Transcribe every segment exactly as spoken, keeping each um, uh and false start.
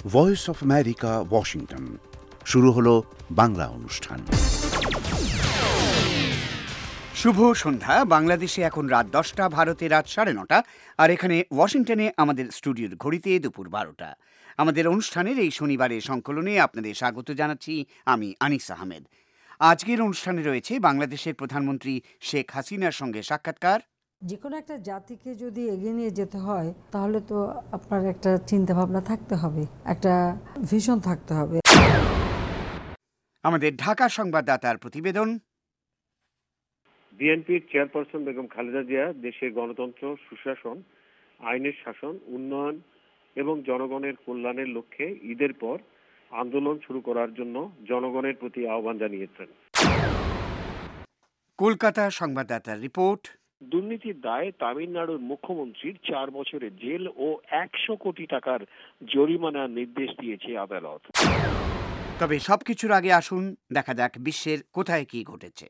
Voice of America, Washington. শুরু হলো বাংলা অনুষ্ঠান। শুভ সন্ধ্যা। বাংলাদেশে এখন রাত দশটা, ভারতে রাত সাড়ে নটা, আর এখানে ওয়াশিংটনে আমাদের স্টুডিওর ঘড়িতে দুপুর বারোটা। আমাদের অনুষ্ঠানের এই শনিবারের সংকলনে আপনাদের স্বাগত জানাচ্ছি আমি আনিস আহমেদ। আজকের অনুষ্ঠানে রয়েছে বাংলাদেশের প্রধানমন্ত্রী শেখ হাসিনার সঙ্গে সাক্ষাৎকার। যে কোনো একটা জাতিকে যদি এগিয়ে নিয়ে যেতে হয় তাহলে তো আপনার একটা চিন্তা ভাবনা থাকতে হবে, একটা ভিশন থাকতে হবে। আমাদের ঢাকা সংবাদদাতার প্রতিবেদন। বিএনপির চেয়ারপারসন বেগম খালেদা জিয়া দেশে গণতন্ত্র, সুশাসন, আইনের শাসন, উন্নয়ন এবং জনগণের কল্যাণের লক্ষ্যে ঈদের পর আন্দোলন শুরু করার জন্য জনগণের প্রতি আহ্বান জানিয়েছেন। কলকাতা সংবাদদাতার রিপোর্ট। দুর্নীতির দায়ে তামিলনাড়ুর মুখ্যমন্ত্রীর চার বছরের জেল ও একশো কোটি টাকার জরিমানার নির্দেশ দিয়েছে আদালত। তবে সবকিছুর আগে আসুন দেখা যাক বিশ্বের কোথায় কি ঘটেছে।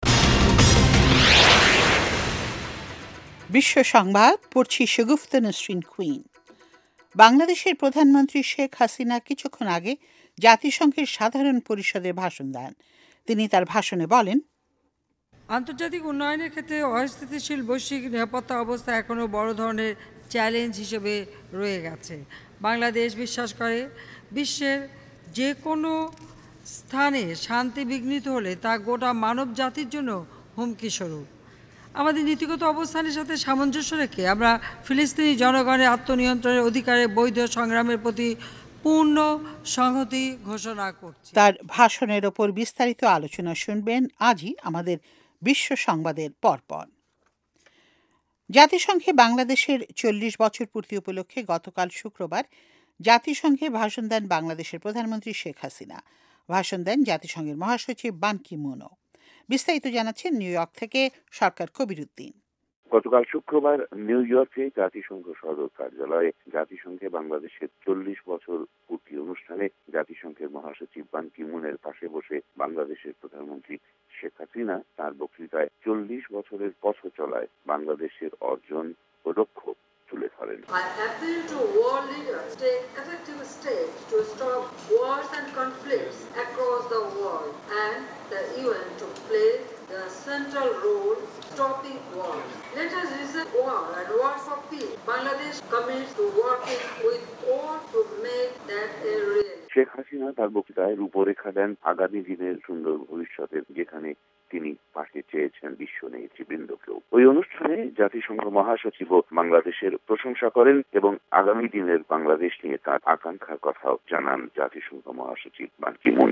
বিশ্ব সংবাদ পড়ছি শগুফতা নসরিন কুইন। বাংলাদেশের প্রধানমন্ত্রী শেখ হাসিনা কিছুক্ষণ আগে জাতিসংঘের সাধারণ পরিষদে ভাষণ দেন। তিনি তার ভাষণে বলেন, আন্তর্জাতিক উন্নয়নের ক্ষেত্রে অস্থিতিশীল বৈশ্বিক নিরাপত্তা অবস্থা এখনও বড় ধরনের চ্যালেঞ্জ হিসেবে রয়ে গেছে। বাংলাদেশ বিশ্বাস করে বিশ্বের যে কোনো স্থানে শান্তি বিঘ্নিত হলে তা গোটা মানব জাতির জন্য হুমকি স্বরূপ। আমাদের নীতিগত অবস্থানের সাথে সামঞ্জস্য রেখে আমরা ফিলিস্তিনি জনগণের আত্মনিয়ন্ত্রণের অধিকারের বৈধ সংগ্রামের প্রতি পূর্ণ সংহতি ঘোষণা করছি। তার ভাষণের ওপর বিস্তারিত আলোচনা শুনবেন আজই আমাদের বিশ্ব সংবাদের পরপর। জাতিসংঘে বাংলাদেশের চল্লিশ বছর পূর্তি উপলক্ষে গতকাল শুক্রবার জাতিসংঘে ভাষণ দেন বাংলাদেশের প্রধানমন্ত্রী শেখ হাসিনা। ভাষণ দেন জাতিসংঘের মহাসচিব বান কি মুনও। বিস্তারিত জানাচ্ছেন নিউ ইয়র্ক থেকে সরকার কবিরউদ্দিন। গতকাল শুক্রবার নিউ ইয়র্কে জাতিসংঘ সদর কার্যালয়ে জাতিসংঘে বাংলাদেশের চল্লিশ বছর পূর্তি অনুষ্ঠানে জাতিসংঘের মহাসচিব বান কি মুনের পাশে বসে বাংলাদেশের প্রধানমন্ত্রী শেখ হাসিনা তার বক্তৃতায় চল্লিশ বছরের পথ চলায় বাংলাদেশের অর্জন ও লক্ষ্য তুলে ধরেন। I appeal to world leaders to take effective steps to stop wars and conflicts across the world, and the U N to play the central role stopping wars. Let us resist war and war for peace. Bangladesh commits to working with all to make that a reality. Sheikh Hasina তার বক্তৃতায় রূপরেখা দেন আগামী দিনের সুন্দর ভবিষ্যতের, যেখানে তিনি পাশে চেয়েছেন বিশ্ব নেতৃবৃন্দকেও। ওই অনুষ্ঠানে জাতিসংঘ মহাসচিব বাংলাদেশের প্রশংসা করেন এবং আগামী দিনের বাংলাদেশ নিয়ে তার আকাঙ্ক্ষার কথাও জানান জাতিসংঘ মহাসচিব Ban Ki Moon.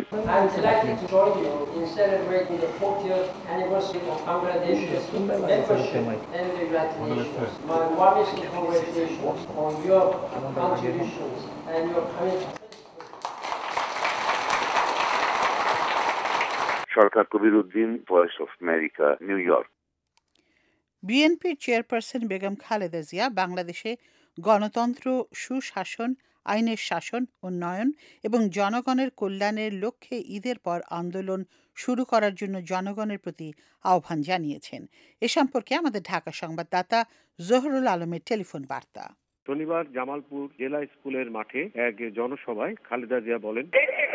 Sarkar Kabiruddin, Voice of America, New York. বিএনপির চেয়ারপারসন বেগম খালেদা জিয়া বাংলাদেশে গণতন্ত্র, সুশাসন, আইনের শাসন, উন্নয়ন এবং জনগণের কল্যাণের লক্ষ্যে ঈদের পর আন্দোলন শুরু করার জন্য জনগণের প্রতি আহ্বান জানিয়েছেন। এ সম্পর্কে আমাদের ঢাকা সংবাদদাতা জহুরুল আলমের টেলিফোন বার্তা। শনিবার জামালপুর জেলা স্কুলের মাঠে এক জনসভায় খালেদা জিয়া বলেন,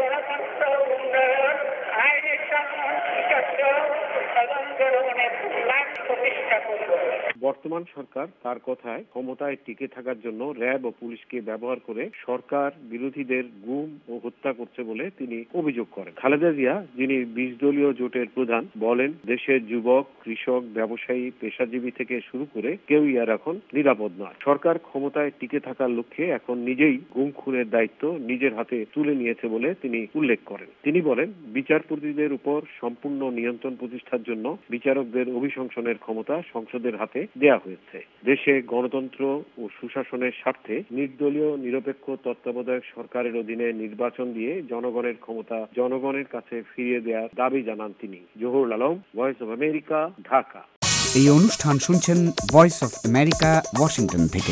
বর্তমান সরকার তার কথায় ক্ষমতায় টিকে থাকার জন্য র্যাব ও পুলিশকে ব্যবহার করে সরকার বিরোধীদের গুম ও হত্যা করছে বলে তিনি অভিযোগ করেন। খালেদা জিয়া, যিনি বিশ দলীয় জোটের প্রধান, বলেন দেশের যুবক, কৃষক, ব্যবসায়ী, পেশাজীবী থেকে শুরু করে কেউই আর এখন নিরাপদ নয়। সরকার ক্ষমতায় টিকে থাকার লক্ষ্যে এখন নিজেই গুম খুনের দায়িত্ব নিজের হাতে তুলে নিয়েছে বলে তিনি উল্লেখ করেন। তিনি বলেন বিচারপতিদের উপর সম্পূর্ণ নিয়ন্ত্রণ প্রতিষ্ঠার জন্য বিচারকদের অভিশংসনের ক্ষমতা সংসদের হাতে দেয়া হয়েছে। দেশে গণতন্ত্র ও সুশাসনের স্বার্থে নির্দলীয় নিরপেক্ষ তত্ত্বাবধায়ক সরকারের অধীনে নির্বাচন দিয়ে জনগণের ক্ষমতা জনগণের কাছে ফিরিয়ে দেওয়ার দাবি জানান তিনি। Zahurul Alam, Voice of America, Dhaka. এই অনুষ্ঠান শুনছেন ভয়েস অফ আমেরিকা, ওয়াশিংটন থেকে।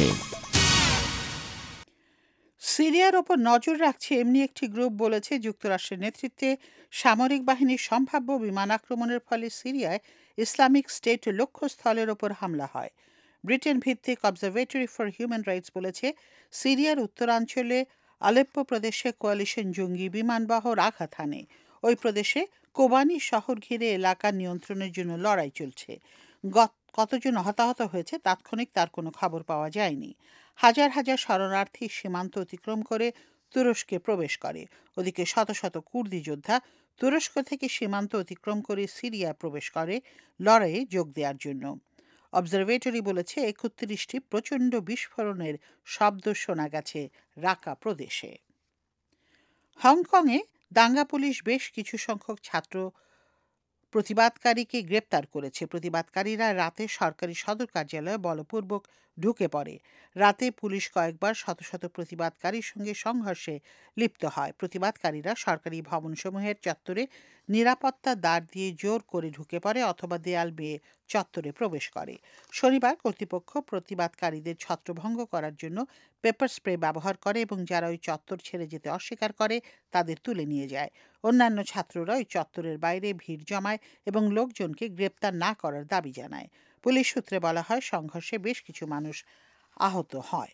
সিরিয়ার ওপর নজর রাখছে এমনি একটি গ্রুপ বলেছে যুক্তরাষ্ট্রের নেতৃত্বে সামরিক বাহিনীর সম্ভাব্য বিমান আক্রমণের ফলে সিরিয়ায় ইসলামিক স্টেট লক্ষ্যস্থলের ওপর হামলা হয়। ব্রিটেন ভিত্তিক অবজারভেটরি ফর হিউম্যান রাইটস বলেছে সিরিয়ার উত্তরাঞ্চলে আলেপ্পো প্রদেশে কোয়ালিশন জঙ্গি বিমানবহর আঘাত হানে। ওই প্রদেশে কোবানি শহর ঘিরে এলাকা নিয়ন্ত্রণের জন্য লড়াই চলছে। কতজন হতাহত হয়েছে তাৎক্ষণিক তার কোনো খবর পাওয়া যায়নি। হাজার হাজার শরণার্থী সীমান্ত অতিক্রম করে তুরস্কে প্রবেশ করে। ওদিকে শত শত কুর্দি যোদ্ধা তুরস্ক থেকে সীমান্ত অতিক্রম করে সিরিয়ায় প্রবেশ করে লড়াইয়ে যোগ দেওয়ার জন্য। অবজারভেটরি বলেছে একত্রিশটি প্রচণ্ড বিস্ফোরণের শব্দ শোনা গেছে রাকা প্রদেশে। হংকংয়ে দাঙ্গা পুলিশ বেশ কিছু সংখ্যক ছাত্র প্রতিবাদকারীকে গ্রেপ্তার করেছে। প্রতিবাদকারীরা রাতে সরকারি সদর কার্যালয়ে বলপূর্বক ঢুকে পড়ে। রাতে পুলিশ কয়েকবার শত শত প্রতিবাদকারীর সঙ্গে সংঘর্ষে লিপ্ত হয়। প্রতিবাদকারীরা সরকারি ভবনসমূহের চত্বরে নিরাপত্তা দ্বার দিয়ে জোর করে ঢুকে পড়ে অথবা দেয়াল বেয়ে চত্বরে প্রবেশ করে। শনিবার কর্তৃপক্ষ প্রতিবাদকারীদের ছত্রভঙ্গ করার জন্য পেপার স্প্রে ব্যবহার করে এবং যারা ওই চত্বর ছেড়ে যেতে অস্বীকার করে তাদের তুলে নিয়ে যায়। অন্যান্য ছাত্ররা ওই চত্বরের বাইরে ভিড় জমায় এবং লোকজনকে গ্রেপ্তার না করার দাবি জানায়। পুলিশ সূত্রে বলা হয় সংঘর্ষে বেশ কিছু মানুষ আহত হয়।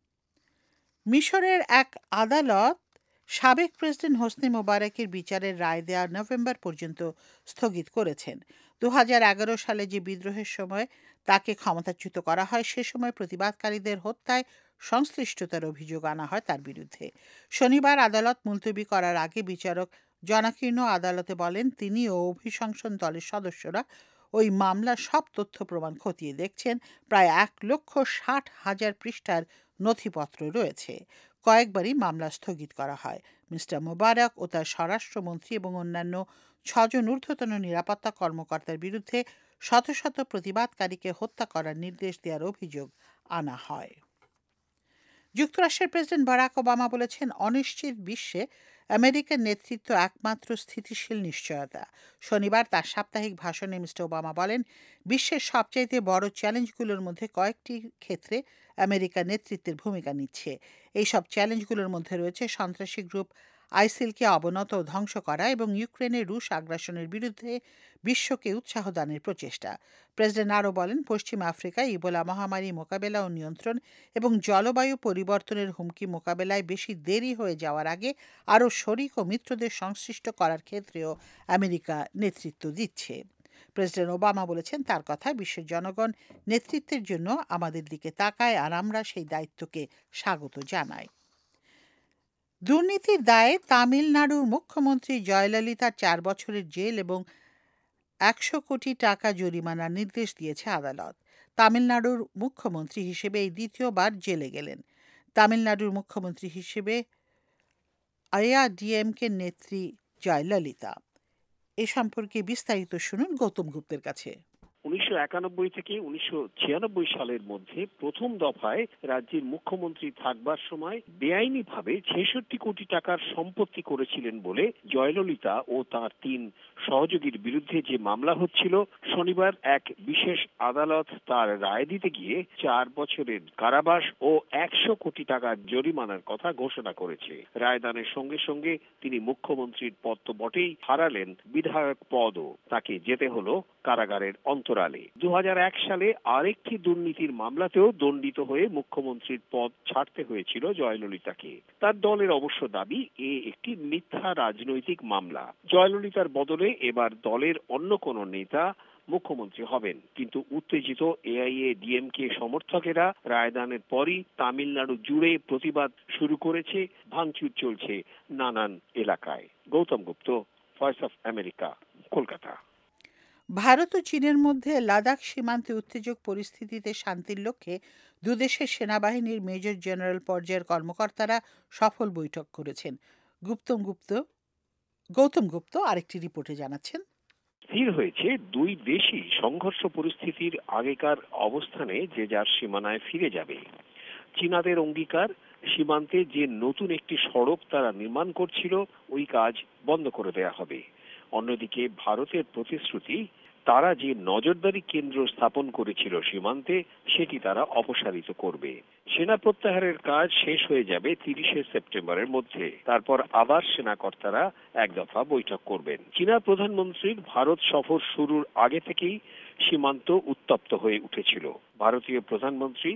মিশরের এক আদালত সাবেক প্রেসিডেন্ট হোসনি মোবারকের বিচারের রায় দেওয়া নভেম্বর পর্যন্ত স্থগিত করেছেন। দু হাজার এগারো সালে যে বিদ্রোহের সময় তাকে ক্ষমতাচ্যুত করা হয় সে সময় প্রতিবাদকারীদের হত্যায় সংশ্লিষ্টতার অভিযোগ আনা হয় তার বিরুদ্ধে। শনিবার আদালত মুলতবি করার আগে বিচারক জনাকীর্ণ আদালতে বলেন তিনি ও অভিশংসন দলের সদস্যরা ওই মামলার সব তথ্য প্রমাণ খতিয়ে দেখছেন। প্রায় এক লক্ষ ষাট হাজার পৃষ্ঠার নথিপত্র রয়েছে। কয়েকবারই মামলা স্থগিত করা হয়। মিস্টার মোবারক ও তার স্বরাষ্ট্রমন্ত্রী এবং অন্যান্য ছজন ঊর্ধ্বতন নিরাপত্তা কর্মকর্তার বিরুদ্ধে শত শত প্রতিবাদকারীকে হত্যা করার নির্দেশ দেওয়ার অভিযোগ আনা হয়। যুক্তরাষ্ট্রের প্রেসিডেন্ট বারাক ওবামা বলেছেন অনিশ্চিত বিশ্বে আমেরিকার নেতৃত্ব একমাত্র স্থিতিশীল নিশ্চয়তা। শনিবার তার সাপ্তাহিক ভাষণে মিস্টার ওবামা বলেন বিশ্বের সবচাইতে বড় চ্যালেঞ্জগুলোর মধ্যে কয়েকটি ক্ষেত্রে আমেরিকা নেতৃত্বের ভূমিকা নিচ্ছে। এই সব চ্যালেঞ্জগুলোর মধ্যে রয়েছে সন্ত্রাসী গ্রুপ আইসিলকে অবনত ও ধ্বংস করা এবং ইউক্রেনের রুশ আগ্রাসনের বিরুদ্ধে বিশ্বকে উৎসাহ দানের প্রচেষ্টা। প্রেসিডেন্ট আরও বলেন পশ্চিম আফ্রিকায় ইবোলা মহামারী মোকাবেলা ও নিয়ন্ত্রণ এবং জলবায়ু পরিবর্তনের হুমকি মোকাবেলায় বেশি দেরি হয়ে যাওয়ার আগে আরও শরিক ও মিত্রদের সংশ্লিষ্ট করার ক্ষেত্রেও আমেরিকা নেতৃত্ব দিচ্ছে। প্রেসিডেন্ট ওবামা বলেছেন তার কথা বিশ্বের জনগণ নেতৃত্বের জন্য আমাদের দিকে তাকায় আর আমরা সেই দায়িত্বকে স্বাগত জানাই। দুর্নীতির দায়ে তামিলনাড়ুর মুখ্যমন্ত্রী জয়ললিতার চার বছরের জেল এবং একশো কোটি টাকা জরিমানার নির্দেশ দিয়েছে আদালত। তামিলনাড়ুর মুখ্যমন্ত্রী হিসেবে এই দ্বিতীয়বার জেলে গেলেন। তামিলনাড়ুর মুখ্যমন্ত্রী হিসেবে আইএডিএমকে নেত্রী জয়ললিতা। এ সম্পর্কে বিস্তারিত শুনুন গৌতম গুপ্তের কাছে। উনিশশো একানব্বই থেকে উনিশশো ছিয়ানব্বই সালের মধ্যে প্রথম দফায় রাজ্যের মুখ্যমন্ত্রী থাকবার সময় বেআইনিভাবে ছেষট্টি কোটি টাকার সম্পত্তি করেছিলেন বলে জয়ললিতা ও তার তিন সহযোগীর বিরুদ্ধে যে মামলা হচ্ছিল, শনিবার এক বিশেষ আদালত তার রায় দিতে গিয়ে চার বছরের কারাবাস ও একশো কোটি টাকার জরিমানার কথা ঘোষণা করেছে। রায়দানের সঙ্গে সঙ্গে তিনি মুখ্যমন্ত্রীর পদ তো বটেই হারালেন, বিধায়ক পদও তাকে যেতে হলো কারাগারের অন্তরালে। দু হাজার এক সালে আরেকটি দুর্নীতির মামলাতেও দণ্ডিত হয়ে মুখ্যমন্ত্রীর পদ ছাড়তে হয়েছিল জয়ললিতাকে। তার দলের অবশ্য দাবি এ একটি মিথ্যা রাজনৈতিক মামলা। জয়ললিতার বদলে এবার দলের অন্য কোনো নেতা মুখ্যমন্ত্রী হবেন। কিন্তু উত্তেজিত এআইএডিএমকে সমর্থকেরা রায়দানের পরই তামিলনাড়ু জুড়ে প্রতিবাদ শুরু করেছে, ভাঙচুর চলছে নানান এলাকায়। Goutam Gupta, Voice of America, Kolkata. Bharat ও চীনের মধ্যে লাদাখ সীমান্তে উত্তেজক পরিস্থিতিতে শান্তির লক্ষ্যে দুদেশের সেনাবাহিনীর মেজর জেনারেল পর্যায়ের কর্মকর্তারা সফল বৈঠক করেছেন। গুপ্তম গুপ্ত গৌতম গুপ্ত আরেকটি রিপোর্টে জানাচ্ছেন, স্থির হয়েছে দুই দেশই সংঘর্ষ পরিস্থিতির আগেকার অবস্থানে যে যার সীমানায় ফিরে যাবে। চীনাদের অঙ্গীকার, সীমান্তে যে নতুন একটি সড়ক তারা নির্মাণ করছিল ওই কাজ বন্ধ করে দেয়া হবে। অন্যদিকে ভারতের প্রতিশ্রুতি, তারা যে নজরদারি কেন্দ্র স্থাপন করেছিল সীমান্তে সেটি তারা অপসারিত করবে। সেনা প্রত্যাহারের কাজ শেষ হয়ে যাবে তিরিশে সেপ্টেম্বরের মধ্যে। তারপর আবার সেনাকর্তারা এক দফা বৈঠক করবেন। চীনা প্রধানমন্ত্রীর ভারত সফর শুরুর আগে থেকেই সীমান্ত উত্তপ্ত হয়ে উঠেছিল। ভারতীয় প্রধানমন্ত্রী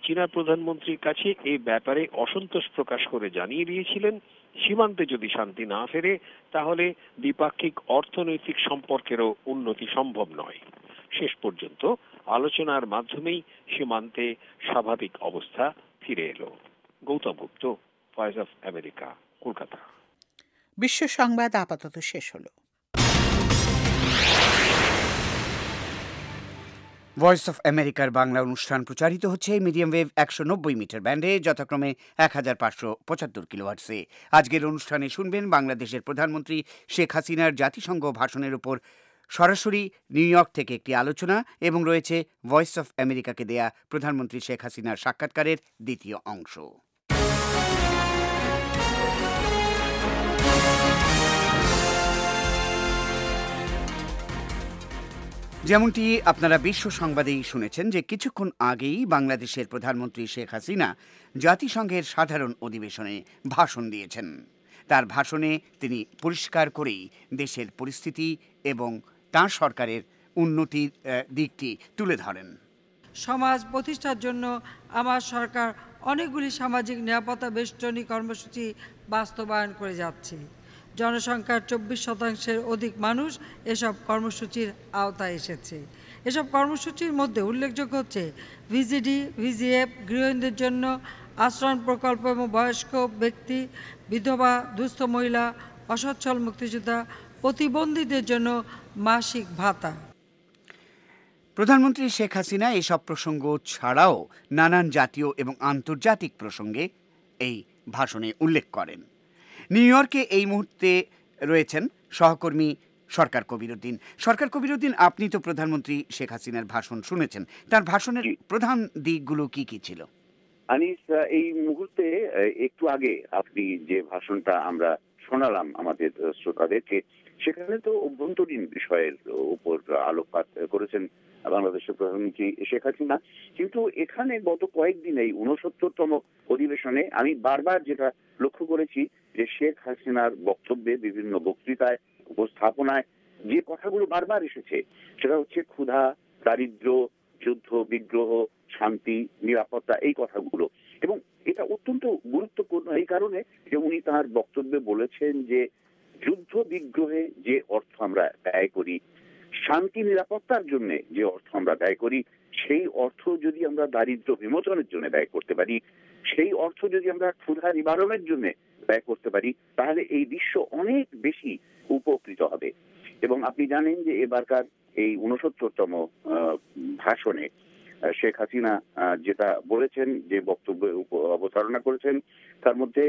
চীনা প্রধানমন্ত্রীর কাছে এ ব্যাপারে অসন্তোষ প্রকাশ করে জানিয়ে দিয়েছিলেন সীমান্তে যদি শান্তি না ফেরে তাহলে দ্বিপাক্ষিক অর্থনৈতিক সম্পর্কেরও উন্নতি সম্ভব নয়। শেষ পর্যন্ত আলোচনার মাধ্যমেই সীমান্তে স্বাভাবিক অবস্থা ফিরে এলো। Goutam Gupta, Voice of America, Kolkata. বিশ্ব সংবাদ আপাতত শেষ হলো। ভয়েস অফ আমেরিকার বাংলা অনুষ্ঠান প্রচারিত হচ্ছে মিডিয়াম ওয়েভ একশো নব্বই মিটার ব্যান্ডে, যথাক্রমে এক হাজার পাঁচশো পঁচাত্তর কিলোহার্টসে। আজকের অনুষ্ঠানে শুনবেন বাংলাদেশের প্রধানমন্ত্রী শেখ হাসিনার জাতিসংঘ ভাষণের উপর সরাসরি নিউ ইয়র্ক থেকে একটি আলোচনা, এবং রয়েছে ভয়েস অফ আমেরিকাকে দেয়া প্রধানমন্ত্রী শেখ হাসিনার সাক্ষাৎকারের দ্বিতীয় অংশ। যেমনটি আপনারা বিশ্ব সংবাদেই শুনেছেন যে কিছুক্ষণ আগেই বাংলাদেশের প্রধানমন্ত্রী শেখ হাসিনা জাতিসংঘের সাধারণ অধিবেশনে ভাষণ দিয়েছেন। তার ভাষণে তিনি পরিষ্কার করেই দেশের পরিস্থিতি এবং তাঁর সরকারের উন্নতির দিকটি তুলে ধরেন। সমাজ প্রতিষ্ঠার জন্য আমার সরকার অনেকগুলি সামাজিক নিরাপত্তা বেষ্টনী কর্মসূচি বাস্তবায়ন করে যাচ্ছে। জনসংখ্যার চব্বিশ শতাংশের অধিক মানুষ এসব কর্মসূচির আওতায় এসেছে। এসব কর্মসূচির মধ্যে উল্লেখযোগ্য হচ্ছে ভিজিডি, ভিজিএফ, গৃহহীনদের জন্য আশ্রয় প্রকল্প এবং বয়স্ক ব্যক্তি, বিধবা, দুস্থ মহিলা, অসচ্ছল মুক্তিযোদ্ধা, প্রতিবন্ধীদের জন্য মাসিক ভাতা। প্রধানমন্ত্রী শেখ হাসিনা এসব প্রসঙ্গ ছাড়াও নানান জাতীয় এবং আন্তর্জাতিক প্রসঙ্গে এই ভাষণে উল্লেখ করেন। নিউ ইয়র্কে এই মুহূর্তে রয়েছেন সহকর্মী সরকার কবিরউদ্দিন। সরকার কবিরউদ্দিন, আপনি তো প্রধানমন্ত্রী শেখ হাসিনার ভাষণ শুনেছেন, তার ভাষণের প্রধান দিকগুলো কি কি ছিল? আনিস, এই মুহূর্তে একটু আগে আপনি যে ভাষণটা আমরা শোনালাম আমাদের শ্রোতাদেরকে, সেখানে তো অভ্যন্তরীণ বিষয়ের উপর আলোকপাত করেছেন বাংলাদেশের প্রধানমন্ত্রী শেখ হাসিনা। কিন্তু এখানে গত কয়েকদিন এই ঊনসত্তরতম অধিবেশনে আমি বারবার যেটা লক্ষ্য করেছি যে শেখ হাসিনার বক্তব্যে, বিভিন্ন বক্তৃতায়, উপস্থাপনায় যে কথাগুলো বারবার এসেছে সেটা হচ্ছে ক্ষুধা, দারিদ্র্য, যুদ্ধ বিগ্রহ, শান্তি, নিরাপত্তা, এই কথাগুলো। এবং এটা অত্যন্ত গুরুত্বপূর্ণ এই কারণে যে উনি তার বক্তব্যে বলেছেন যে যুদ্ধ বিগ্রহে যে অর্থ আমরা ব্যয় করি, শান্তি নিরাপত্তার জন্য যে অর্থ আমরা ব্যয় করি, সেই অর্থ যদি আমরা দারিদ্র্য বিমোচনের জন্য ব্যয় করতে পারি, সেই অর্থ যদি আমরা ক্ষুধা নিবারণের জন্য ব্যয় করতে পারি, তাহলে এই বিশ্ব অনেক বেশি উপকৃত হবে। এবং আপনি জানেন যে এবারকার এই ঊনসত্তরতম ভাষণে শেখ হাসিনা যেটা বলেছেন, যে বক্তব্য অবতারণা করেছেন, তার মধ্যে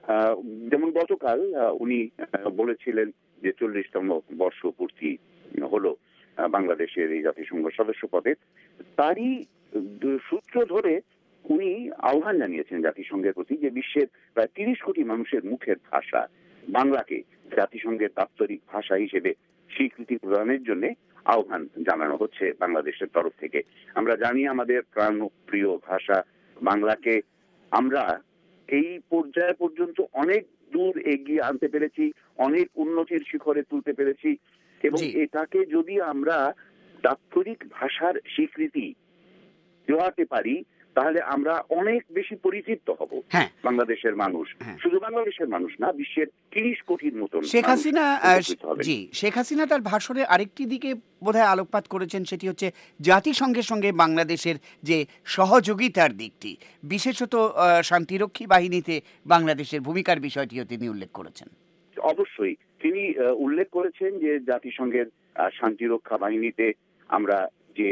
যেমন গতকাল উনি বলেছিলেন যে চল্লিশতম বর্ষ পূর্তি হলো বাংলাদেশের এই জাতিসংঘ সদস্য পদে, তারই সূত্র ধরে উনি আহ্বান জানিয়েছেন জাতিসংঘের প্রতি যে বিশ্বের প্রায় তিরিশ কোটি মানুষের মুখের ভাষা বাংলাকে জাতিসংঘের দাপ্তরিক ভাষা হিসেবে স্বীকৃতি প্রদানের জন্য আহ্বান জানানো হচ্ছে বাংলাদেশের তরফ থেকে। আমরা জানি আমাদের প্রাণপ্রিয় ভাষা বাংলাকে আমরা এই পর্যায় পর্যন্ত অনেক দূর এগিয়ে আনতে পেরেছি, অনেক উন্নতির শিখরে তুলতে পেরেছি, এবং এটাকে যদি আমরা দাপ্তরিক ভাষার স্বীকৃতি দেওয়াতে পারি তাহলে আমরা অনেক বেশি পরিচিত হব। হ্যাঁ, বাংলাদেশের মানুষ, শুধু বাংলাদেশের মানুষ না, বিশ্বের তিরিশ কোটির মতন শেখ হাসিনা জি শেখ হাসিনা তার ভাষণে আরেকটি দিকে বোধহয় আলোকপাত করেছেন, সেটি হচ্ছে জাতিসংঘের সঙ্গে বাংলাদেশের যে সহযোগিতার দিকটি, বিশেষত শান্তিরক্ষী বাহিনীতে বাংলাদেশের ভূমিকার বিষয়টিও তিনি উল্লেখ করেছেন। অবশ্যই তিনি উল্লেখ করেছেন যে জাতিসংঘের শান্তিরক্ষা বাহিনীতে আমরা যে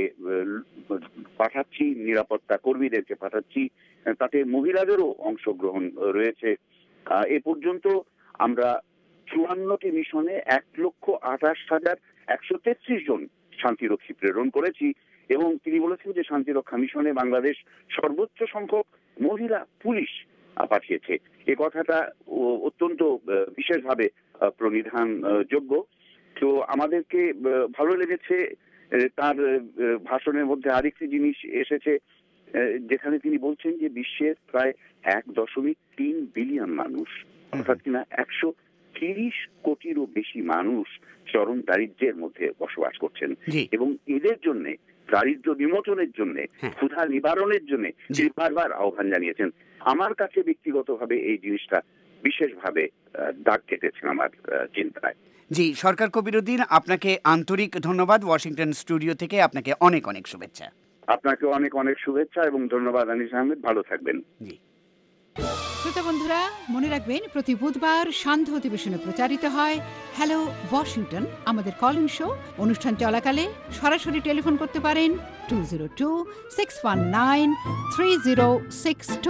পাঠাচ্ছি, নিরাপত্তা কর্মীদেরকে পাঠাচ্ছি, তাতে মহিলাদেরও অংশগ্রহণ রয়েছে। এ পর্যন্ত আমরা চুয়ান্নটি মিশনে এক লক্ষ আঠাশ হাজার একশো তেত্রিশ জন শান্তিরক্ষী প্রেরণ করেছি, এবং তিনি বলেছেন যে শান্তিরক্ষা মিশনে বাংলাদেশ সর্বোচ্চ সংখ্যক মহিলা পুলিশ পাঠিয়েছে। এ কথাটা অত্যন্ত বিশেষভাবে প্রণিধান যোগ্য। তো আমাদেরকে ভালো লেগেছে তার ভাষণের মধ্যে আরেকটি জিনিস এসেছে, যেখানে তিনি বলছেন যে বিশ্বের প্রায় এক দশমিক তিন বিলিয়ন মানুষ, অর্থাৎ কিনা একশো তিরিশ কোটিরও বেশি মানুষ চরম দারিদ্র্যের মধ্যে বসবাস করছেন, এবং এদের জন্য দারিদ্র্য বিমোচনের জন্য, ক্ষুধা নিবারণের জন্য তিনি বারবার আহ্বান জানিয়েছেন। আমার কাছে ব্যক্তিগতভাবে এই জিনিসটা বিশেষভাবে দাগ কেটেছে আমার চিন্তায়। জি, সরকার কবিরউদ্দিন, আপনাকে আন্তরিক ধন্যবাদ। ওয়াশিংটন স্টুডিও থেকে আপনাকে অনেক অনেক শুভেচ্ছা। আপনাকে অনেক অনেক শুভেচ্ছা এবং ধন্যবাদ আনিস আহমেদ, ভালো থাকবেন। জি। শ্রোতা বন্ধুরা, মনে রাখবেন প্রতি বুধবার সান্ধ্য অধিবেশনে প্রচারিত হয় হ্যালো ওয়াশিংটন, আমাদের কলিং শো। অনুষ্ঠান চলাকালে সরাসরি টেলিফোন করতে পারেন two zero two six one nine three zero six two.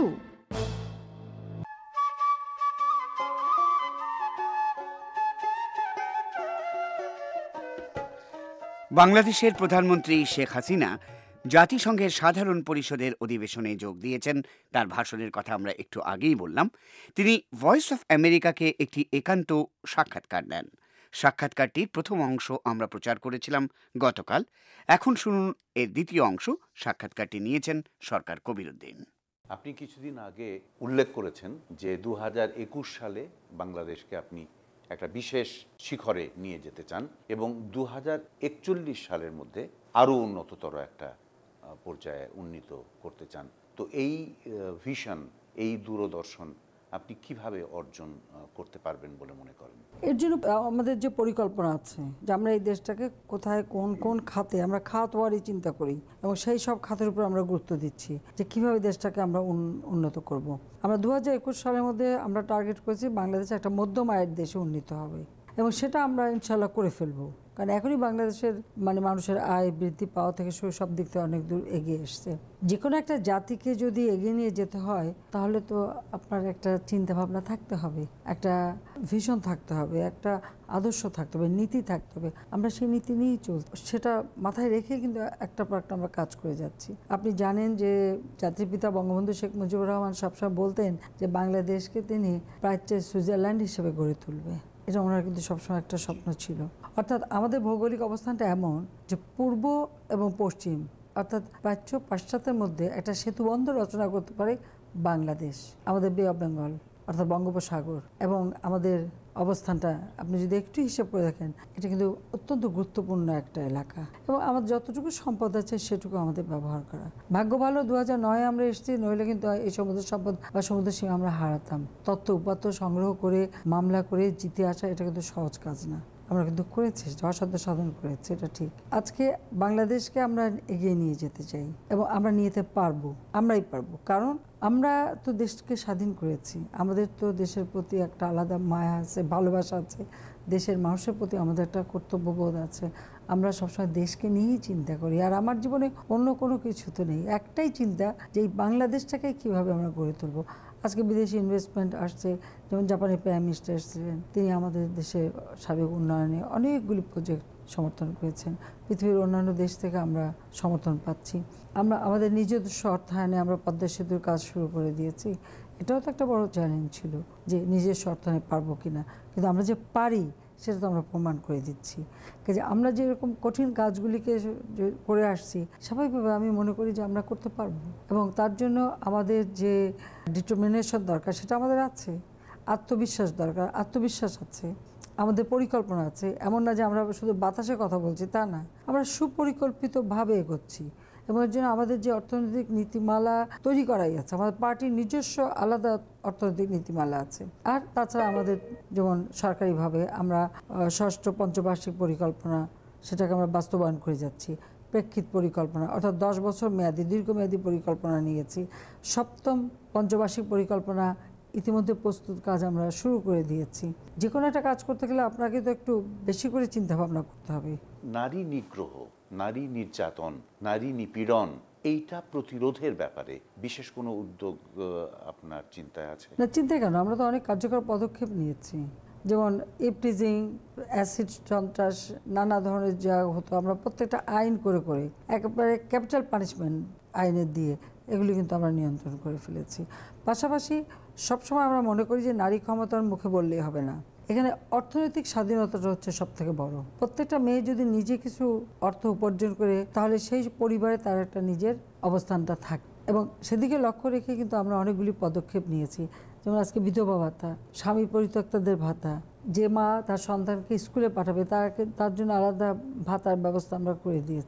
বাংলাদেশের প্রধানমন্ত্রী শেখ হাসিনা জাতিসংঘের সাধারণ পরিষদের অধিবেশনে যোগ দিয়েছেন। তার ভাষণের কথা আমরা একটু আগেই বললাম। তিনি ভয়েস অফ আমেরিকাকে একটি একান্ত সাক্ষাৎকার দেন। সাক্ষাৎকারটির প্রথম অংশ আমরা প্রচার করেছিলাম গতকাল। এখন শুনুন এর দ্বিতীয় অংশ। সাক্ষাৎকারটি নিয়েছেন সরকার কবিরউদ্দিন। আপনি কিছুদিন আগে উল্লেখ করেছেন যে দু হাজার একুশ সালে বাংলাদেশকে আপনি একটা বিশেষ শিখরে নিয়ে যেতে চান এবং দু হাজার একচল্লিশ সালের মধ্যে আরও উন্নততর একটা পর্যায়ে উন্নীত করতে চান। তো এই ভিশন, এই দূরদর্শন আপনি কিভাবে অর্জন করতে পারবেন বলে মনে করেন? এর জন্য আমাদের যে পরিকল্পনা আছে যে আমরা এই দেশটাকে কোথায় কোন কোন খাতে আমরা খাতওয়ারি চিন্তা করি এবং সেই সব খাতের উপর আমরা গুরুত্ব দিচ্ছি যে কিভাবে দেশটাকে আমরা উন্নত করব। আমরা দু হাজার একুশ সালের মধ্যে আমরা টার্গেট করেছি বাংলাদেশ একটা মধ্যম আয়ের দেশে উন্নীত হবে এবং সেটা আমরা ইনশাল্লাহ করে ফেলবো। কারণ এখনই বাংলাদেশের মানে মানুষের আয় বৃদ্ধি পাওয়া থেকে শুরু সব দিক থেকে অনেক দূর এগিয়ে এসছে। যে কোনো একটা জাতিকে যদি এগিয়ে নিয়ে যেতে হয় তাহলে তো আপনার একটা চিন্তা ভাবনা থাকতে হবে, একটা ভিশন থাকতে হবে, একটা আদর্শ থাকতে হবে, নীতি থাকতে হবে। আমরা সেই নীতি নিয়েই চলছি, সেটা মাথায় রেখে কিন্তু একটা পর একটা আমরা কাজ করে যাচ্ছি। আপনি জানেন যে জাতির পিতা বঙ্গবন্ধু শেখ মুজিবুর রহমান সবসময় বলতেন যে বাংলাদেশকে তিনি প্রাচ্য সুইজারল্যান্ড হিসেবে গড়ে তুলবে। এটা ওনার কিন্তু সবসময় একটা স্বপ্ন ছিল। অর্থাৎ আমাদের ভৌগোলিক অবস্থানটা এমন যে পূর্ব এবং পশ্চিম অর্থাৎ প্রাচ্য পাশ্চাত্যের মধ্যে একটা সেতুবন্ধ রচনা করতে পারে বাংলাদেশ। আমাদের বে অফ বেঙ্গল অর্থাৎ বঙ্গোপসাগর এবং আমাদের অবস্থানটা আপনি যদি একটু হিসেব করে দেখেন, এটা কিন্তু অত্যন্ত গুরুত্বপূর্ণ একটা এলাকা এবং আমাদের যতটুকু সম্পদ আছে সেটুকু আমাদের ব্যবহার করা। ভাগ্য ভালো দু হাজার নয় আমরা এসেছি, নইলে কিন্তু এই সমুদ্র সম্পদ বা সমুদ্র সীমা আমরা হারাতাম। তথ্য উপাত্ত সংগ্রহ করে মামলা করে জিতে আসা এটা কিন্তু সহজ কাজ না। আমরা কিন্তু করেছি, যশাদ্য সাধন করেছি, এটা ঠিক। আজকে বাংলাদেশকে আমরা এগিয়ে নিয়ে যেতে চাই এবং আমরা নিয়ে যেতে পারবো, আমরাই পারবো। কারণ আমরা তো দেশকে স্বাধীন করেছি, আমাদের তো দেশের প্রতি একটা আলাদা মায়া আছে, ভালোবাসা আছে, দেশের মানুষের প্রতি আমাদের একটা কর্তব্যবোধ আছে। আমরা সবসময় দেশকে নিয়েই চিন্তা করি। আর আমার জীবনে অন্য কোনো কিছু তো নেই, একটাই চিন্তা যে এই বাংলাদেশটাকে কীভাবে আমরা গড়ে তুলবো। আজকে বিদেশি ইনভেস্টমেন্ট আসছে, যেমন জাপানের প্রাইম মিনিস্টার এসেছিলেন, তিনি আমাদের দেশের সার্বিক উন্নয়নে অনেকগুলি প্রজেক্ট সমর্থন করেছেন। পৃথিবীর অন্যান্য দেশ থেকে আমরা সমর্থন পাচ্ছি। আমরা আমাদের নিজস্ব অর্থায়নে আমরা পদ্মা সেতুর কাজ শুরু করে দিয়েছি। এটাও তো একটা বড় চ্যালেঞ্জ ছিল যে নিজস্ব অর্থায়নে পারবো কিনা, কিন্তু আমরা যে পারি সেটা তো আমরা প্রমাণ করে দিচ্ছি। কাজে আমরা যেরকম কঠিন কাজগুলিকে করে আসছি, স্বাভাবিকভাবে আমি মনে করি যে আমরা করতে পারবো এবং তার জন্য আমাদের যে ডিটারমিনেশন দরকার সেটা আমাদের আছে, আত্মবিশ্বাস দরকার, আত্মবিশ্বাস আছে, আমাদের পরিকল্পনা আছে। এমন না যে আমরা শুধু বাতাসে কথা বলছি, তা না, আমরা সুপরিকল্পিতভাবে এগোচ্ছি এবং এর জন্য আমাদের যে অর্থনৈতিক নীতিমালা তৈরি করাই আছে, আমাদের পার্টির নিজস্ব আলাদা অর্থনৈতিক নীতিমালা আছে। আর তাছাড়া আমাদের যেমন সরকারিভাবে আমরা ষষ্ঠ পঞ্চবার্ষিক পরিকল্পনা সেটাকে আমরা বাস্তবায়ন করে যাচ্ছি। প্রেক্ষিত পরিকল্পনা অর্থাৎ দশ বছর মেয়াদি দীর্ঘমেয়াদী পরিকল্পনা নিয়েছি। সপ্তম পঞ্চবার্ষিক পরিকল্পনা ইতিমধ্যে প্রস্তুত কাজ আমরা শুরু করে দিয়েছি। যে কোনো একটা কাজ করতে গেলে আপনাকে তো একটু বেশি করে চিন্তা ভাবনা করতে হবে। নারী নিগ্রহ, নারী নির্যাতন, নারী নিপীড়ন, এইটা প্রতিরোধের ব্যাপারে বিশেষ কোনো উদ্যোগ আপনার চিন্তায় আছে? না, চিন্তায় কেন, আমরা তো অনেক কার্যকর পদক্ষেপ নিয়েছি। যেমন ইপটিজিং, অ্যাসিড সন্ত্রাস, নানা ধরনের যা হতো আমরা প্রত্যেকটা আইন করে করে একেবারে ক্যাপিটাল পানিশমেন্ট আইনের দিয়ে এগুলি কিন্তু আমরা নিয়ন্ত্রণ করে ফেলেছি। পাশাপাশি সবসময় আমরা মনে করি যে নারী ক্ষমতার মুখে বললেই হবে না, এখানে অর্থনৈতিক স্বাধীনতাটা হচ্ছে সব থেকে বড়। প্রত্যেকটা মেয়ে যদি নিজে কিছু অর্থ উপার্জন করে তাহলে সেই পরিবারে তার একটা নিজের অবস্থানটা থাকে এবং সেদিকে লক্ষ্য রেখে কিন্তু আমরা অনেকগুলি পদক্ষেপ নিয়েছি। যেমন আজকে বিধবা ভাতা, স্বামী পরিত্যক্তাদের ভাতা, যে মা তার সন্তানকে স্কুলে পাঠাবে তাকে তার জন্য আলাদা ভাতার ব্যবস্থা আমরা করে দিয়েছি।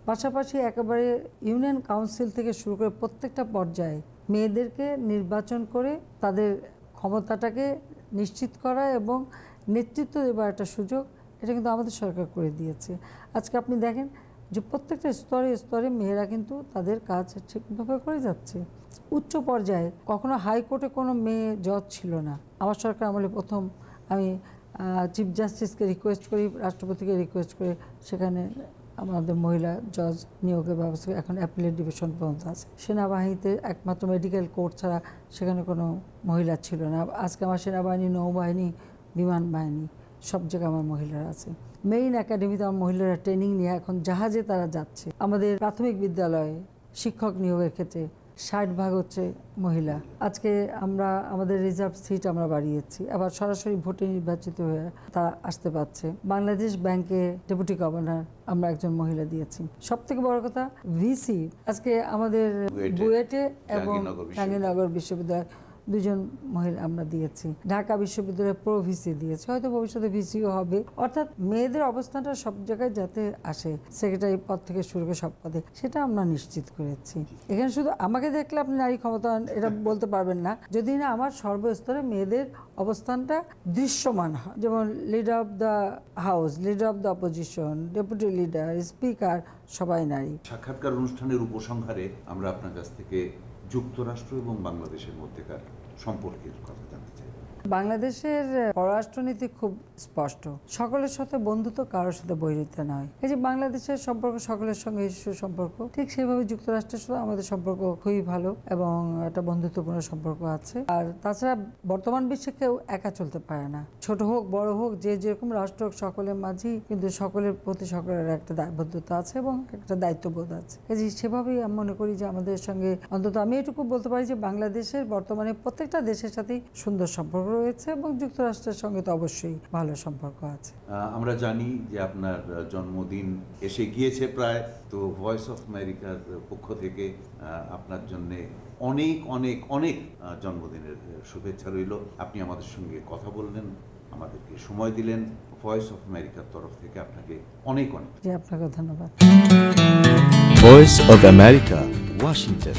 পাশাপাশি একেবারে ইউনিয়ন কাউন্সিল থেকে শুরু করে প্রত্যেকটা পর্যায়ে মেয়েদেরকে নির্বাচন করে তাদের ক্ষমতাটাকে নিশ্চিত করা এবং নেতৃত্ব দেওয়ার একটা সুযোগ, এটা কিন্তু আমাদের সরকার করে দিয়েছে। আজকে আপনি দেখেন যে প্রত্যেকটা স্তরে স্তরে মেয়েরা কিন্তু তাদের কাজ ঠিকভাবে করে যাচ্ছে। উচ্চ পর্যায়ে কখনো হাইকোর্টে কোনো মেয়ে জজ ছিল না। আমার সরকার আমলে প্রথম আমি চিফ জাস্টিসকে রিকোয়েস্ট করি, রাষ্ট্রপতিকে রিকোয়েস্ট করে সেখানে আমাদের মহিলা জজ নিয়োগের ব্যবস্থা এখন অ্যাপিলেট ডিভিশন পর্যন্ত আছে। সেনাবাহিনীতে একমাত্র মেডিকেল কোর্ট ছাড়া সেখানে কোনো মহিলা ছিল না। আজকে আমার সেনাবাহিনী, নৌবাহিনী, বিমান বাহিনী সব জায়গায় আমার মহিলারা আছে। মেইন একাডেমিতে আমার মহিলারা ট্রেনিং নিয়ে এখন জাহাজে তারা যাচ্ছে। আমাদের প্রাথমিক বিদ্যালয়ে শিক্ষক নিয়োগের ক্ষেত্রে ষাট ভাগ হচ্ছে মহিলা। আজকে আমরা আমাদের রিজার্ভ সিট আমরা বাড়িয়েছি, আবার সরাসরি ভোটে নির্বাচিত হয়ে তারা আসতে পারছে। বাংলাদেশ ব্যাংকে ডেপুটি গভর্নর আমরা একজন মহিলা দিয়েছি। সব থেকে বড় কথা ভিসি আজকে আমাদের বুয়েটে এবং জাহাঙ্গীরনগর বিশ্ববিদ্যালয় দুজন মহিলা আমরা দিয়েছি। ঢাকা বিশ্ববিদ্যালয়ে প্রো ভিসি দিয়েছি, হয়তো ভবিষ্যতে ভিসিও হবে। অর্থাৎ মেয়েদের অবস্থানটা সব জায়গায় যাতে আসে, সেক্রেটারি পদ থেকে শুরু করে সব পদে, সেটা আমরা নিশ্চিত করেছি। এখানে শুধু আমাকে দেখলে আপনি নারী ক্ষমতা এটা বলতে পারবেন না যদি না আমার সর্বস্তরে মেয়েদের অবস্থানটা দৃশ্যমান হয়। যেমন leader of the house, leader of the opposition, deputy leader, speaker, সবাই নারী। সাক্ষাৎকার অনুষ্ঠানের উপসংহারে আমরা আপনার কাছ থেকে যুক্তরাষ্ট্র এবং বাংলাদেশের মধ্যেকার সম্পর্কের কথা জানতে চাই। বাংলাদেশের পররাষ্ট্রনীতি খুব স্পষ্ট, সকলের সাথে বন্ধুত্ব, কারোর সাথে বৈরিতা নয়। এই যে বাংলাদেশের সম্পর্ক সকলের সঙ্গে সুসম্পর্ক, ঠিক সেভাবে যুক্তরাষ্ট্রের সাথে আমাদের সম্পর্ক খুবই ভালো এবং একটা বন্ধুত্বপূর্ণ সম্পর্ক আছে। আর তাছাড়া বর্তমান বিশ্বে কেউ একা চলতে পারে না, ছোট হোক বড় হোক, যে যেরকম রাষ্ট্র হোক, সকলের মাঝেই কিন্তু সকলের প্রতি সকলের একটা দায়বদ্ধতা আছে এবং একটা দায়িত্ববোধ আছে। এই যে সেভাবেই আমি মনে করি যে আমাদের সঙ্গে অন্তত আমি এটুকু বলতে পারি যে বাংলাদেশের বর্তমানে প্রত্যেকটা দেশের সাথেই সুন্দর সম্পর্ক রয়েছে এবং যুক্তরাষ্ট্রের সঙ্গে তো অবশ্যই ভালো সম্পর্ক আছে। আমরা জানি যে আপনার জন্মদিন এসে গিয়েছে প্রায়, তো ভয়েস অফ আমেরিকার পক্ষ থেকে আপনার জন্য অনেক অনেক অনেক জন্মদিনের শুভেচ্ছা রইল। আপনি আমাদের সঙ্গে কথা বললেন, আমাদেরকে সময় দিলেন, ভয়েস অফ আমেরিকার তরফ থেকে আপনাকে অনেক অনেক জি, আপনাকে ধন্যবাদ। Voice of America, Washington.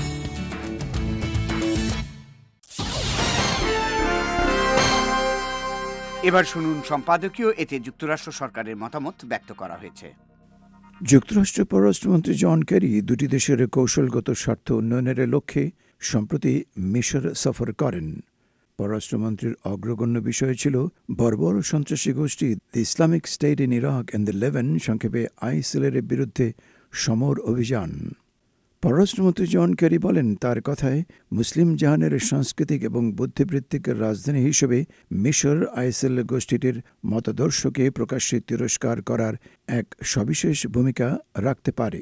এবার শুনুন সম্পাদকীয়, এতে যুক্তরাষ্ট্র সরকারের মতামত ব্যক্ত করা হয়েছে। যুক্তরাষ্ট্রের পররাষ্ট্রমন্ত্রী জন কেরি দুটি দেশের কৌশলগত স্বার্থ উন্নয়নের লক্ষ্যে সম্প্রতি মিশর সফর করেন। পররাষ্ট্রমন্ত্রীর অগ্রগণ্য বিষয় ছিল বর্বর সন্ত্রাসী গোষ্ঠী the Islamic State in Iraq and the Levant, সংক্ষেপে আইএসএলের বিরুদ্ধে সমর অভিযান। পররাষ্ট্রমন্ত্রী জন কেরি বলেন, তার কথায় মুসলিম জাহানের সাংস্কৃতিক এবং বুদ্ধিবৃত্তিক রাজধানী হিসেবে মিশর আইএসএল গোষ্ঠীটির মতাদর্শকে প্রকাশ্যে তিরস্কার করার এক সবিশেষ ভূমিকা রাখতে পারে।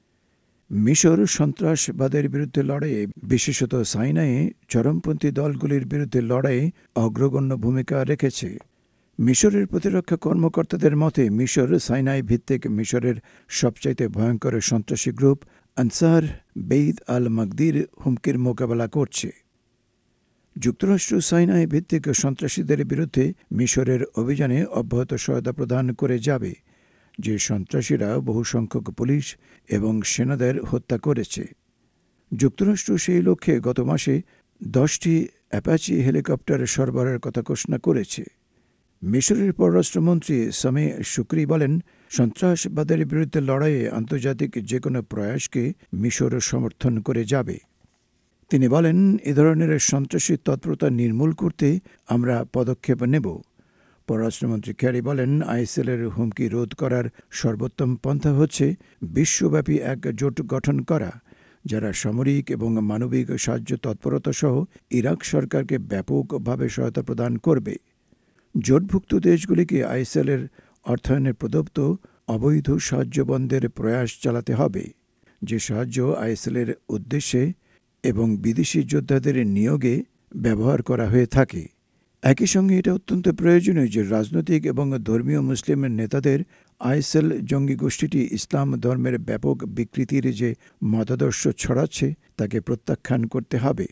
মিশর সন্ত্রাসবাদের বিরুদ্ধে লড়াইয়ে, বিশেষত সাইনায়ে চরমপন্থী দলগুলির বিরুদ্ধে লড়াইয়ে অগ্রগণ্য ভূমিকা রেখেছে। মিশরের প্রতিরক্ষা কর্মকর্তাদের মতে মিশর সাইনাই ভিত্তিক মিশরের সবচাইতে ভয়ঙ্কর সন্ত্রাসী গ্রুপ আনসার বেইত আল মাগদির হুমকির মোকাবেলা করছে। যুক্তরাষ্ট্র সাইনাই ভিত্তিক সন্ত্রাসীদের বিরুদ্ধে মিশরের অভিযানে অব্যাহত সহায়তা প্রদান করে যাবে, যে সন্ত্রাসীরা বহু সংখ্যক পুলিশ এবং সেনাদের হত্যা করেছে। যুক্তরাষ্ট্র সেই লক্ষ্যে গত মাসে দশটি অ্যাপাচি হেলিকপ্টার সরবরাহের কথা ঘোষণা করেছে। মিশরের পররাষ্ট্রমন্ত্রী সামে শুকরি বলেন, সন্ত্রাসবাদের বিরুদ্ধে লড়াইয়ে আন্তর্জাতিক যে কোনো প্রয়াসকে মিশর সমর্থন করে যাবে। তিনি বলেন, এ ধরনের সন্ত্রাসী তৎপরতা নির্মূল করতে আমরা পদক্ষেপ নেব। পররাষ্ট্রমন্ত্রী ক্যারি বলেন, আইএসএলের হুমকি রোধ করার সর্বোত্তম পন্থা হচ্ছে বিশ্বব্যাপী এক জোট গঠন করা, যারা সামরিক এবং মানবিক সাহায্য তৎপরতা সহ ইরাক সরকারকে ব্যাপকভাবে সহায়তা প্রদান করবে। জোটভুক্ত দেশগুলিকে আইএসএলের অর্থায়নে প্রদত্ত অবৈধ সাহায্য বন্ধের প্রয়াস চালাতে হবে, যে সাহায্য আইএসএলের উদ্দেশ্যে এবং বিদেশি যোদ্ধাদের নিয়োগে ব্যবহার করা হয়ে থাকে। একই সঙ্গে এটা অত্যন্ত প্রয়োজনীয় যে রাজনৈতিক এবং ধর্মীয় মুসলিম নেতাদের আইএসএল জঙ্গি গোষ্ঠীটি ইসলাম ধর্মের ব্যাপক বিকৃতির যে মতাদর্শ ছড়াচ্ছে তাকে প্রত্যাখ্যান করতে হবে।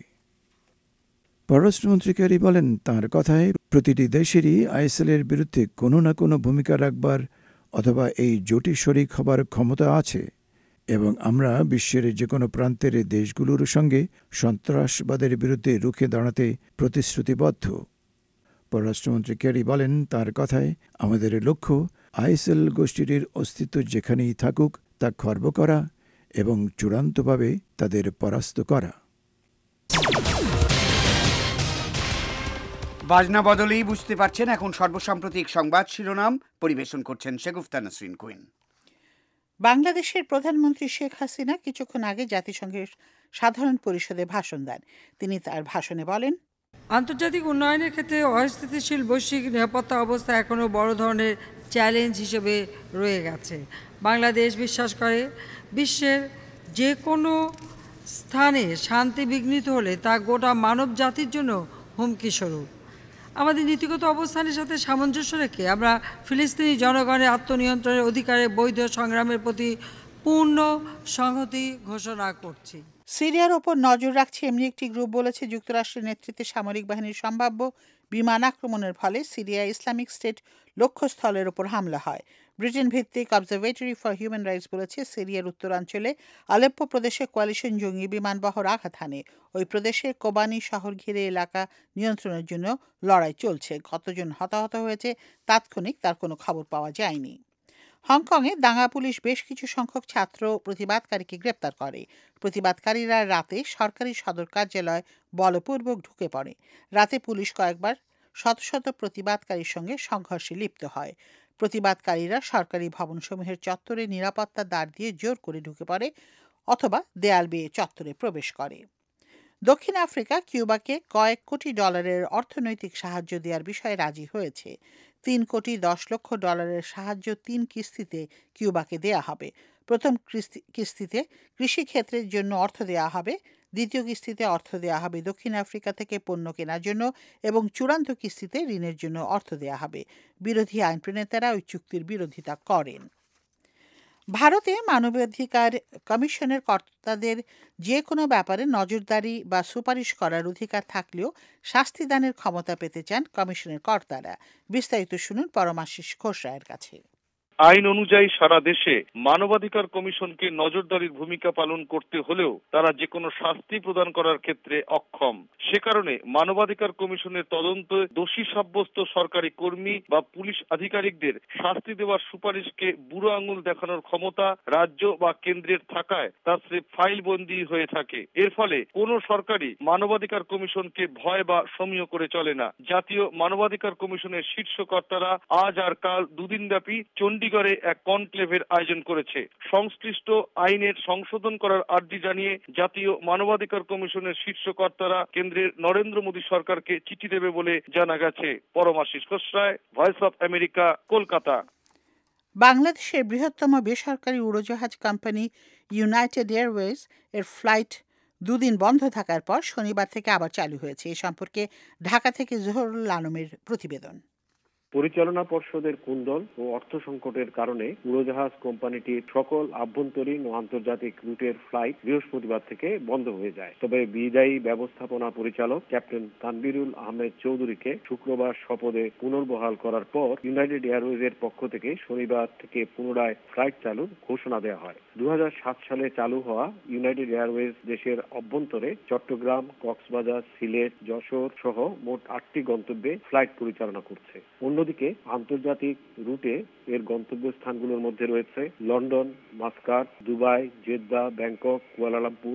পররাষ্ট্রমন্ত্রী ক্যারি বলেন, তাঁর কথায় প্রতিটি দেশেরই আইএসএলের বিরুদ্ধে কোনো না কোনো ভূমিকা রাখবার অথবা এই জোটে শরিক হবার ক্ষমতা আছে এবং আমরা বিশ্বের যে কোনো প্রান্তের দেশগুলোর সঙ্গে সন্ত্রাসবাদের বিরুদ্ধে রুখে দাঁড়াতে প্রতিশ্রুতিবদ্ধ। পররাষ্ট্রমন্ত্রী কেরি বলেন, তার কথায়, আমাদের লক্ষ্য আইএসএল গোষ্ঠীটির অস্তিত্ব যেখানেই থাকুক তা খর্ব করা এবং চূড়ান্তভাবে তাদের পরাস্ত করা। বাজনা বদলেই বুঝতে পারছেন এখন সর্বসাম্প্রতিক সংবাদ শিরোনাম পরিবেশন করছেন শেগুফতা নাসরিন কুইন। বাংলাদেশের প্রধানমন্ত্রী শেখ হাসিনা কিছুক্ষণ আগে জাতিসংঘের সাধারণ পরিষদে ভাষণ দেন। তিনি তার ভাষণে বলেন, আন্তর্জাতিক উন্নয়নের ক্ষেত্রে অস্থিতিশীল বৈশ্বিক নিরাপত্তা অবস্থা এখনও বড় ধরনের চ্যালেঞ্জ হিসেবে রয়ে গেছে। বাংলাদেশ বিশ্বাস করে বিশ্বের যে কোনো স্থানে শান্তি বিঘ্নিত হলে তা গোটা মানব জাতির জন্য হুমকি স্বরূপ। আমাদের নীতিগত অবস্থানের সাথে সামঞ্জস্য রেখে আমরা ফিলিস্তিনি জনগণের আত্মনিয়ন্ত্রণের অধিকারে বৈধ সংগ্রামের প্রতি পূর্ণ সংহতি ঘোষণা করছি। সিরিয়ার ওপর নজর রাখছে এমনি একটি গ্রুপ বলেছে, যুক্তরাষ্ট্রের নেতৃত্বে সামরিক বাহিনীর সম্ভাব্য বিমান আক্রমণের ফলে সিরিয়া ইসলামিক স্টেট লক্ষ্যস্থলের ওপর হামলা হয়। ব্রিটেন ভিত্তিক অবজারভেটরি ফর হিউম্যান রাইটস বলেছে, সিরিয়ার উত্তরাঞ্চলে আলেপ্পো প্রদেশে কোয়ালিশন জঙ্গি বিমানবহর আঘাত হানে। ওই প্রদেশে কোবানি শহর ঘিরে এলাকা নিয়ন্ত্রণের জন্য লড়াই চলছে। কতজন হতাহত হয়েছে তাৎক্ষণিক তার কোনো খবর পাওয়া যায়নি। হংকংয়ে দাঙ্গা পুলিশ বেশ কিছু সংখ্যক ছাত্র প্রতিবাদকারীকে গ্রেপ্তার করে। প্রতিবাদকারীরা রাতে সরকারি সদর কার্যালয় বলপূর্বক ঢুকে পড়ে। রাতে পুলিশ কয়েকবার শত শত প্রতিবাদকারীর সঙ্গে সংঘর্ষে লিপ্ত হয়। প্রতিবাদকারীরা সরকারি ভবনসমূহের চত্বরে নিরাপত্তা দ্বার দিয়ে জোর করে ঢুকে পড়ে অথবা দেয়াল বেয়ে চত্বরে প্রবেশ করে। দক্ষিণ আফ্রিকা কিউবাকে কয়েক কোটি ডলারের অর্থনৈতিক সাহায্য দেওয়ার বিষয়ে রাজি হয়েছে। তিন কোটি দশ লক্ষ ডলারের সাহায্য তিন কিস্তিতে কিউবাকে দেয়া হবে। প্রথম কিস্তিতে কৃষিক্ষেত্রের জন্য অর্থ দেওয়া হবে, দ্বিতীয় কিস্তিতে অর্থ দেওয়া হবে দক্ষিণ আফ্রিকা থেকে পণ্য কেনার জন্য এবং চূড়ান্ত কিস্তিতে ঋণের জন্য অর্থ দেওয়া হবে। বিরোধী আইন প্রণেতারা ওই চুক্তির বিরোধিতা করেন। ভারতে মানবাধিকার কমিশনের কর্তাদের যে কোনো ব্যাপারে নজরদারি বা সুপারিশ করার অধিকার থাকলেও শাস্তিদানের ক্ষমতা পেতে চান কমিশনের কর্তারা। বিস্তারিত শুনুন পরমাশিস ঘোষ রায়ের কাছে। আইন অনুযায়ী সারা দেশে মানবাধিকার কমিশনকে নজরদারির ভূমিকা পালন করতে হলেও তারা যে কোনো শাস্তি প্রদান করার ক্ষেত্রে অক্ষম। সে কারণে মানবাধিকার কমিশনের তদন্তে দোষী সাব্যস্ত সরকারি কর্মী বা পুলিশ আধিকারিকদের শাস্তি দেওয়ার সুপারিশকে বুড়ো আঙুল দেখানোর ক্ষমতা রাজ্য বা কেন্দ্রের থাকায় তা স্রেফ ফাইলবন্দি হয়ে থাকে। এর ফলে কোনো সরকারই মানবাধিকার কমিশনকে ভয় বা সমীহ করে চলে না। জাতীয় মানবাধিকার কমিশনের শীর্ষ কর্তারা আজ আর কাল দুদিন ব্যাপী চণ্ডী এক কনক্লেভের আয়োজন করেছে। সংশ্লিষ্ট আইনের সংশোধন করার আর্জি জানিয়ে জাতীয় মানবাধিকার কমিশনের শীর্ষ কর্তারা কেন্দ্রের নরেন্দ্র মোদী সরকারকে চিঠি দেবে বলে জানা গেছে। Paramashis Ghosh Roy, Voice of America, Kolkata. বাংলাদেশের বৃহত্তম বেসরকারি উড়োজাহাজ কোম্পানি ইউনাইটেড এয়ারওয়েজ এর ফ্লাইট দুদিন বন্ধ থাকার পর শনিবার থেকে আবার চালু হয়েছে। এ সম্পর্কে ঢাকা থেকে জহুরুল আলমের প্রতিবেদন। পরিচালনা পর্ষদের কুন্দল ও অর্থ সংকটের কারণে উড়োজাহাজ কোম্পানিটির সকল আভ্যন্তরীণ ও আন্তর্জাতিক রুটের ফ্লাইট বৃহস্পতিবার থেকে বন্ধ হয়ে যায়। তবে বিদায়ী ব্যবস্থাপনা পরিচালক ক্যাপ্টেন তানবিরুল আহমেদ চৌধুরীকে শুক্রবার শপথে পুনর্বহাল করার পর ইউনাইটেড এয়ারওয়েজ এর পক্ষ থেকে শনিবার থেকে পুনরায় ফ্লাইট চালুর ঘোষণা দেওয়া হয়। দু হাজার সাত সালে চালু হওয়া ইউনাইটেড এয়ারওয়েজ দেশের অভ্যন্তরে চট্টগ্রাম, কক্সবাজার, সিলেট, যশোর সহ মোট আটটি গন্তব্যে ফ্লাইট পরিচালনা করছে। অন্যদিকে আন্তর্জাতিক রুটে এর গন্তব্যস্থানগুলোর মধ্যে রয়েছে London, Muscat, Dubai, Jeddah, Bangkok, Kuala Lumpur.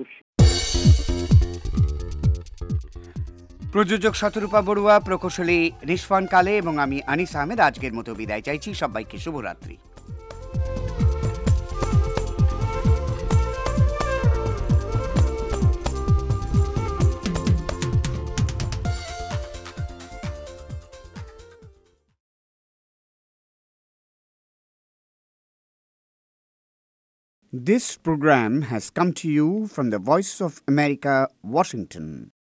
প্রযোজক শতরূপা বড়ুয়া, প্রকৌশলী রিশফান কালে এবং আমি আনিস আহমেদ আজকের মতো বিদায় চাইছি। সবাইকে শুভরাত্রি। This program has come to you from the Voice of America, Washington.